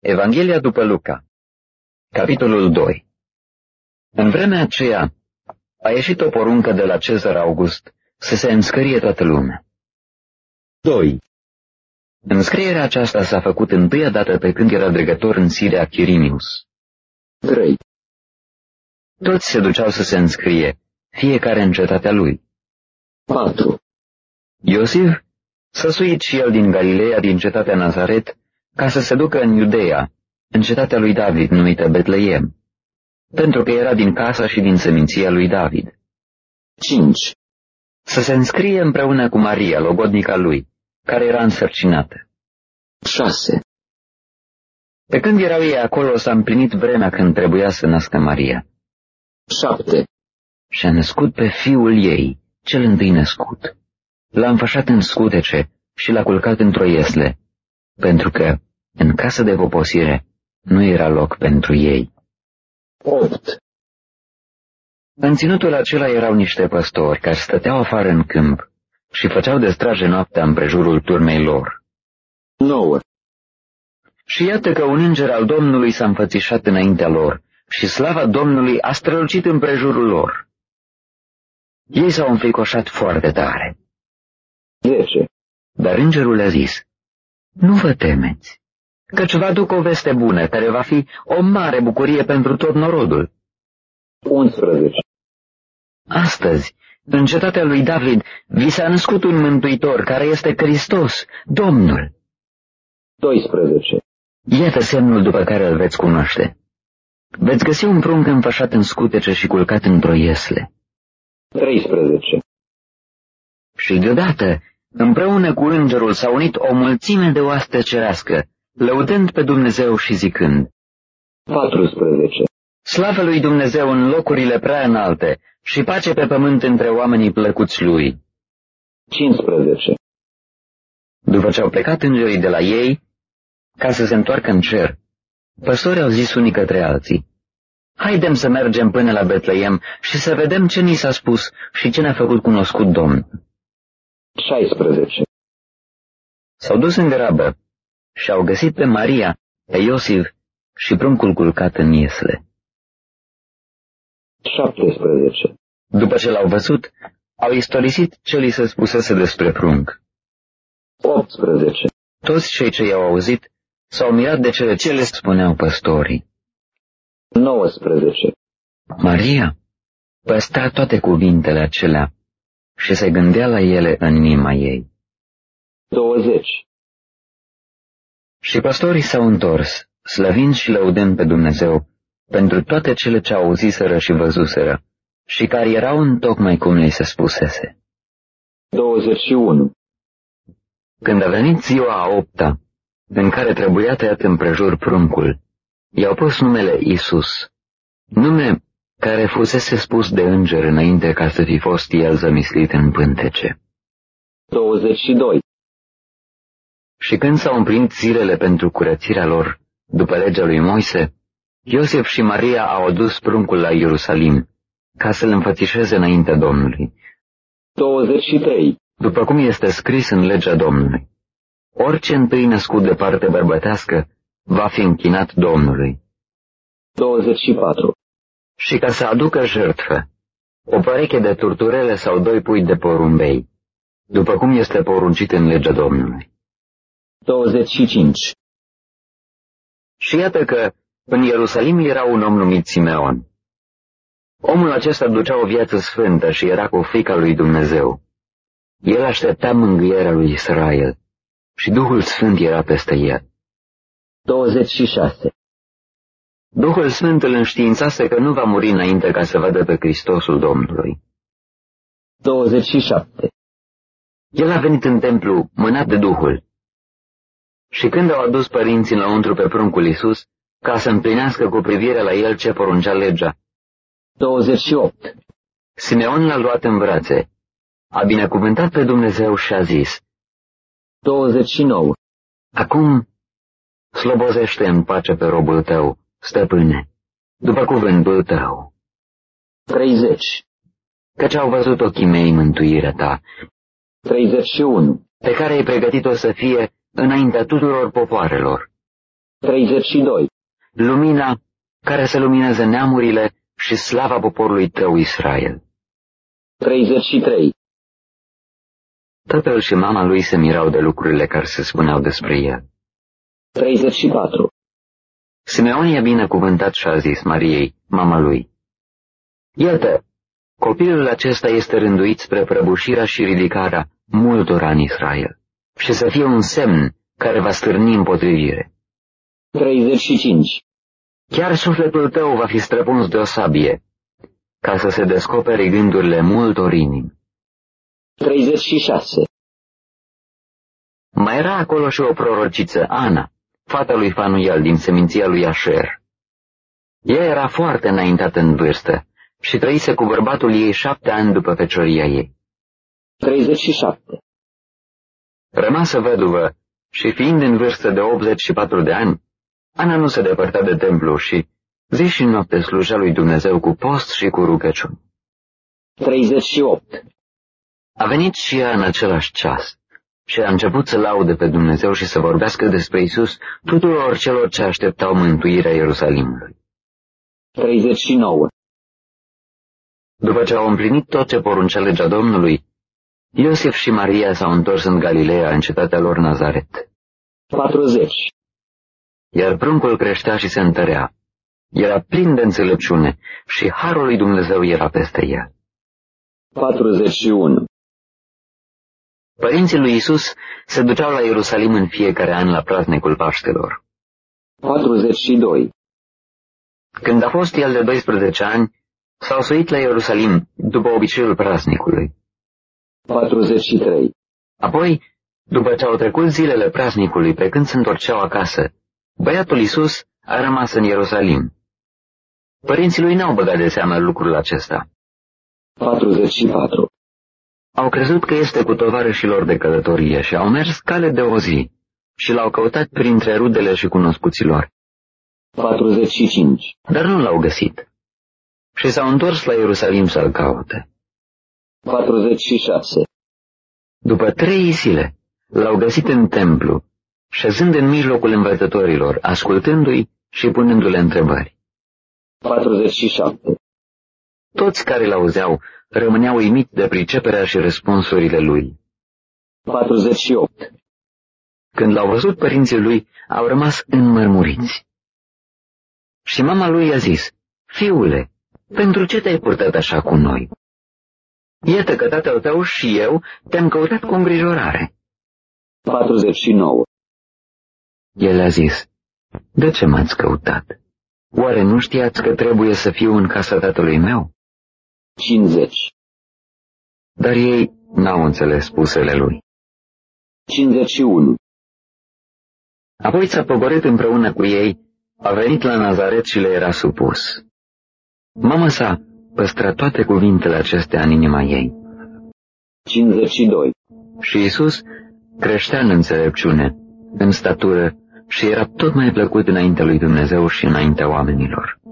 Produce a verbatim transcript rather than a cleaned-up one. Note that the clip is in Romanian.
Evanghelia după Luca, capitolul doi. În vremea aceea a ieșit o poruncă de la Cezar August să se înscrie toată lumea. doi. Înscrierea aceasta s-a făcut întâia dată pe când era dregător în Siria Chirinius. trei. Toți se duceau să se înscrie, fiecare în cetatea lui. patru. Iosif s-a suit și el din Galileea, din cetatea Nazaret, ca să se ducă în Iudeea, în cetatea lui David, numită Betleem, pentru că era din casa și din seminția lui David. cinci. Să se înscrie împreună cu Maria, logodnica lui, care era însărcinată. șase. Pe când erau ei acolo, s-a împlinit vremea când trebuia să nască Maria. șapte. Și-a născut pe fiul ei, cel întâi născut. L-a înfășat în scutece și l-a culcat într-o iesle, pentru că în casă de poposire nu era loc pentru ei. opt. În ținutul acela erau niște păstori care stăteau afară în câmp și făceau de straje noaptea împrejurul turmei lor. nouă. Și iată că un înger al Domnului s-a înfățișat înaintea lor și slava Domnului a strălucit împrejurul lor. Ei s-au înfricoșat foarte tare. zece. Dar îngerul le-a zis: nu vă temeți, căci vă aduc o veste bună, care va fi o mare bucurie pentru tot norodul. unsprezece. Astăzi, în cetatea lui David, vi s-a născut un mântuitor, care este Hristos, Domnul. doisprezece. Iată semnul după care îl veți cunoaște. Veți găsi un prunc înfășat în scutece și culcat într-o iesle. treisprezece. Și deodată, împreună cu îngerul, s-a unit o mulțime de oaste cerească, lăudând pe Dumnezeu și zicând: patrusprezece. Slavă lui Dumnezeu în locurile prea înalte și pace pe pământ între oamenii plăcuți lui. cincisprezece. După ce au plecat îngerii de la ei, ca să se întoarcă în cer, păstorii au zis unii către alții: haidem să mergem până la Betleem și să vedem ce ni s-a spus și ce ne-a făcut cunoscut Domnul. șaisprezece. S-au dus în grabă și au găsit pe Maria, pe Iosif și pruncul culcat în iesle. șaptesprezece. După ce l-au văzut, au istorisit ce li se spusese despre prunc. optsprezece. Toți cei ce i-au auzit s-au mirat de cele ce le spuneau păstorii. nouăsprezece. Maria păstra toate cuvintele acelea și se gândea la ele în inima ei. douăzeci. Și păstorii s-au întors, slăvind și lăudând pe Dumnezeu pentru toate cele ce auziseră și văzuseră și care erau întocmai cum li se spusese. douăzeci și unu. Când a venit ziua a opta, în care trebuia tăiat împrejur pruncul, i-au pus numele Iisus, nume care fusese spus de înger înainte ca să fi fost el zămislit în pântece. douăzeci și doi. Și când s-au împlinit zilele pentru curățirea lor, după legea lui Moise, Iosif și Maria au adus pruncul la Ierusalim, ca să-l înfățișeze înaintea Domnului. douăzeci și trei. După cum este scris în legea Domnului: orice întâi născut de parte bărbătească va fi închinat Domnului. douăzeci și patru. Și ca să aducă jertfă, o pereche de turturele sau doi pui de porumbei, după cum este poruncit în legea Domnului. douăzeci și cinci. Și iată că în Ierusalim era un om numit Simeon. Omul acesta ducea o viață sfântă și era cu frica lui Dumnezeu. El aștepta mângâierea lui Israel și Duhul Sfânt era peste el. douăzeci și șase. Duhul Sfânt îl înștiințase că nu va muri înainte ca să vadă pe Hristosul Domnului. douăzeci și șapte. El a venit în templu mânat de Duhul. Și când au adus părinții înăuntru pe pruncul Iisus, ca să împlinească cu privire la el ce poruncea legea. douăzeci și opt. Simeon l-a luat în brațe, a binecuvântat pe Dumnezeu și a zis: douăzeci și nouă. Acum slobozește în pace pe robul tău, stăpâne, după cuvântul tău. treizeci. Căci au văzut ochii mei mântuirea ta. treizeci și unu. Pe care ai pregătit-o să fie înaintea tuturor popoarelor, treizeci și doi. Lumina care să luminează neamurile și slava poporului tău Israel. treizeci și trei. Tatăl și mama lui se mirau de lucrurile care se spuneau despre el. treizeci și patru. Simeon i-a binecuvântat și a zis Mariei, mama lui: Iată, copilul acesta este rânduit spre prăbușirea și ridicarea multora în Israel și să fie un semn care va stârni împotrivire. treizeci și cinci. Chiar sufletul tău va fi străpuns de o sabie, ca să se descopere gândurile multor inimi. treizeci și șase. Mai era acolo și o prorociță, Ana, fata lui Fanuiel din seminția lui Așer. Ea era foarte înaintată în vârstă și trăise cu bărbatul ei șapte ani după fecioria ei. treizeci și șapte. Rămasă văduvă și fiind în vârstă de optzeci și patru de ani, Ana nu se depărta de templu și zi și noapte slujea lui Dumnezeu cu post și cu rugăciuni. treizeci și opt. A venit și ea în același ceas și a început să laude pe Dumnezeu și să vorbească despre Iisus tuturor celor ce așteptau mântuirea Ierusalimului. treizeci și nouă. După ce au împlinit tot ce poruncea legea Domnului, Iosif și Maria s-au întors în Galileea, în cetatea lor Nazaret. patruzeci. Iar pruncul creștea și se întărea. Era plin de înțelepciune și harul lui Dumnezeu era peste el. patruzeci și unu. Părinții lui Iisus se duceau la Ierusalim în fiecare an la praznicul Paștelor. patruzeci și doi. Când a fost el de doisprezece ani, s-au suit la Ierusalim după obiceiul praznicului. patruzeci și trei. Apoi, după ce au trecut zilele praznicului, pe când se întorceau acasă, băiatul Iisus a rămas în Ierusalim. Părinții lui n-au băgat de seamă lucrul acesta. patruzeci și patru. Au crezut că este cu tovarășilor de călătorie și au mers cale de o zi și l-au căutat printre rudele și cunoscuților. patruzeci și cinci. Dar nu l-au găsit și s-au întors la Ierusalim să-l caute. patruzeci și șase. După trei zile l-au găsit în templu, șezând în mijlocul învățătorilor, ascultându-i și punându-le întrebări. patruzeci și șapte. Toți care l-auzeau rămâneau uimiți de priceperea și răspunsurile lui. patruzeci și opt. Când l-au văzut părinții lui, au rămas înmărmuriți. Și mama lui i-a zis: Fiule, pentru ce te-ai purtat așa cu noi? Iată că tatăl tău și eu te-am căutat cu îngrijorare. patruzeci și nouă. El a zis: De ce m-ați căutat? Oare nu știați că trebuie să fiu în casa tatălui meu? cincizeci. Dar ei n-au înțeles spusele lui. cincizeci și unu. Apoi s-a pogorât împreună cu ei, a venit la Nazaret și le era supus. Mama sa păstra toate cuvintele acestea în inima ei. cincizeci și doi. Și Iisus creștea în înțelepciune, în statură și era tot mai plăcut înaintea lui Dumnezeu și înaintea oamenilor.